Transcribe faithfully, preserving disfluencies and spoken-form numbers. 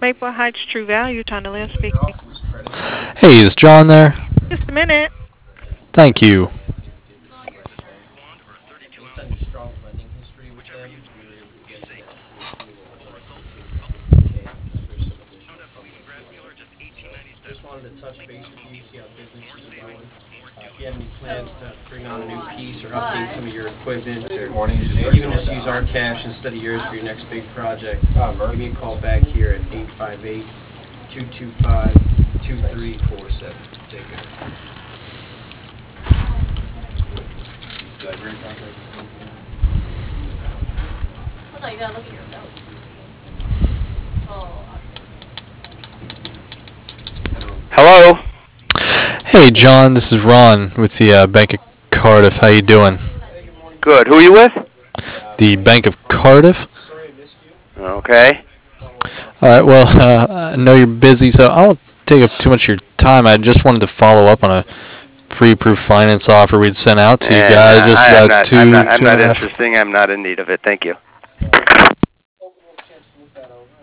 Maple Heights True Value, Tony Lynn speaking. Hey, is John there? Just a minute. Thank you. Based on your strong lending history with them, we were able to get you that free approval of about fifteen K just for some additional funding for you. So just wanted to touch base with you, see how business is going. Uh, if you have any plans to bring on a new piece or update some of your equipment, or even just use our cash instead of yours for your next big project, give me a call back here at eight five eight, two two five, two three four seven. Take care. Hold on, you gotta look at your notes. Oh, Hello? Hey, John, this is Ron with the uh, Bank of Cardiff. How you doing? Good. Who are you with? The Bank of Cardiff? Okay. All right, well, uh, I know you're busy, so I won't take up too much of your time. I just wanted to follow up on a pre-approved finance offer we'd sent out to you And, guys uh, just I am about not, two, I'm not, I'm two and not a half. interested. I'm not in need of it. Thank you. Hope you get a chance to look that over.